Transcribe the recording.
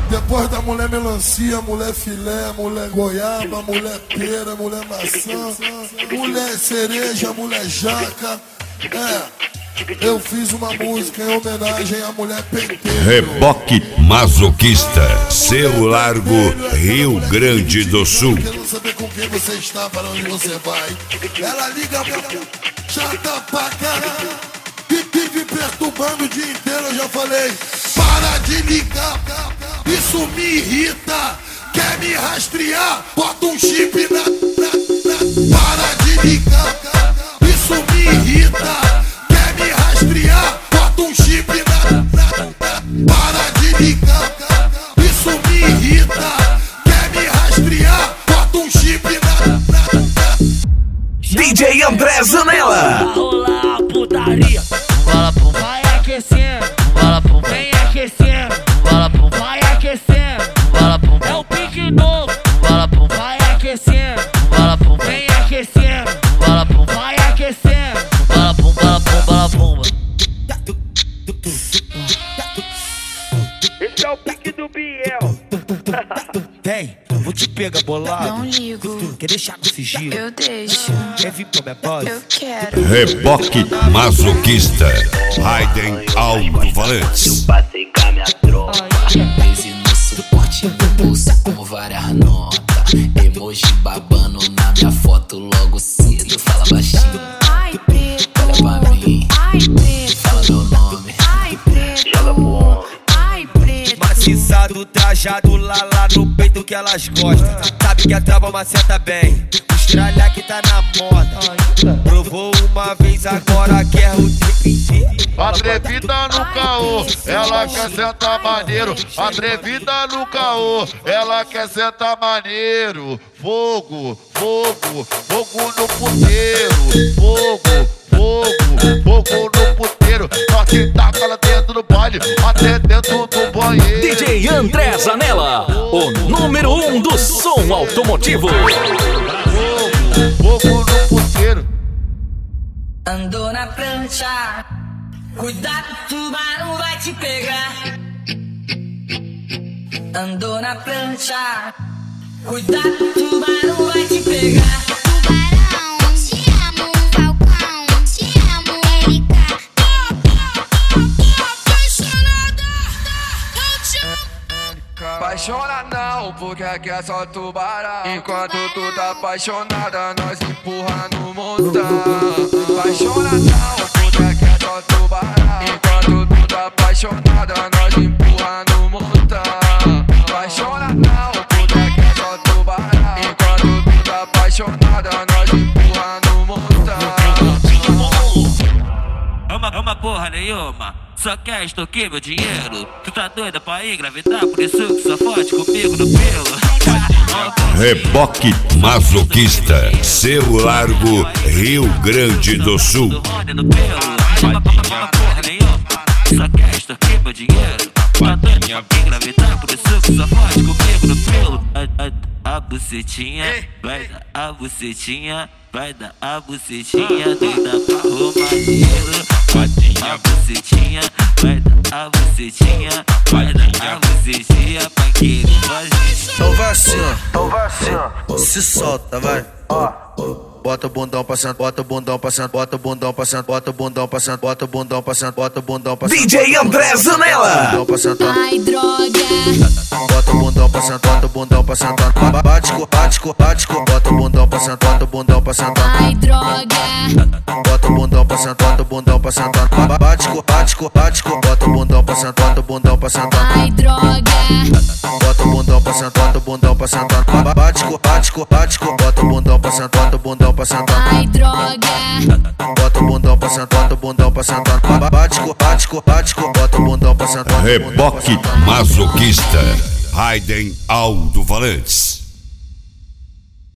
Depois da mulher melancia, mulher filé, mulher goiaba, mulher pera, mulher maçã, mulher cereja, mulher jaca. Eu fiz uma música em homenagem à mulher penteira. Reboque Masoquista, Cerro Largo, Rio Grande do Sul. Quero saber com quem você está, para onde você vai. Ela liga pra chata pra caralho, vive perturbando o dia inteiro. Eu já falei, para de ligar, isso me irrita. Quer me rastrear? Bota um chip na. Para de ligar, isso me irrita. Quer me rastrear? Bota um chip na. Para de ligar, isso me irrita. Quer me rastrear? Bota um chip na. DJ André Zanella. Rola a putaria, bola pum, vai aquecendo, bola pum, vem aquecendo, bola pum, vai aquecendo, bola pum, é o pique novo, bola pum, vai aquecendo, bola pum, vem aquecendo, bola pum, vai aquecendo, bola pum, bola pum, bola pum. Esse é o pique do Biel. Vem, vou te pegar bolado. Não ligo, Quer deixar no sigilo? eu deixo, Quer vir pra minha base? eu quero. Reboque Masoquista, Raiden Aldo Valentes. Passei com a minha tropa, crazy no suporte do bolsa com várias notas. Emoji babando na minha foto logo cedo. Fala baixinho, Ai, preto, olha pra mim, ai, preto, fala meu nome, ai, preto, joga pro homem. ai, preto. Maciçado, trajado lá no peito que elas gostam. Sabe que a trava maceta bem. Estralha que tá na moda. Provou uma vez, agora quer o tempo inteiro. Atrevida no caô, ela quer sentar maneiro. Atrevida no caô, ela quer sentar maneiro. Fogo, fogo, fogo no puteiro. Fogo, fogo, fogo no puteiro. Só que taca ela dentro do baile, até dentro do banheiro. DJ André Zanella, o número 1 do som automotivo. Fogo, fogo no puteiro. Andou na prancha, cuidado, o tubarão vai te pegar. Andou na prancha, cuidado, o tubarão vai te pegar. Tubarão, te amo, Falcão, te amo, Erika. Apaixona não, porque aqui é só tubarão. Enquanto tu tá apaixonada, nós empurra no montão. Apaixona não, porque aqui é só tubarão. Enquanto tu tá apaixonada, nós empurra no montão. Apaixona não, porque aqui é só tubarão. Enquanto tu tá apaixonada, nós empurra no montão. É uma porra nenhuma, só quer extorquir meu dinheiro. Tu tá doida pra engravidar, por isso que só fode comigo no pelo. Reboque Masoquista, Cerro Largo, Rio Grande do Sul. Uma porra nenhuma, só quer extorquir meu dinheiro. Tu tá doida pra engravidar, por isso que só fode comigo no pelo. A bucetinha, vai dar a bucetinha, vai dar a bucetinha, doida pra arrumar dinheiro. A bucetinha, vai dar a bucetinha, vai dar a bucetinha pra querer fazer. Então vai assim, ó. Se solta, vai. Bota o bundão passando, bota o bundão passando, bota o bundão passando, bota o bundão passando, bota o bundão passando, bota o bundão passando. DJ André Zanella. Ai, droga, Bota o bundão passando, bota o bundão passando. Bate, bota o bundão passando, bota o bundão passando. ai, droga, Bota o bundão passando, bota o bundão passando. Bate, bota o bundão passando, bota o bundão passando. ai, droga, Bota o bundão passando, bota o bundão passando. Bate, bota o bundão passando, bota o bundão passando. ai, droga, Bota o bundão passando, bota o bundão passando. Bate, bota o bundão passando. Reboque Masoquista, Raiden Aldo Valentes.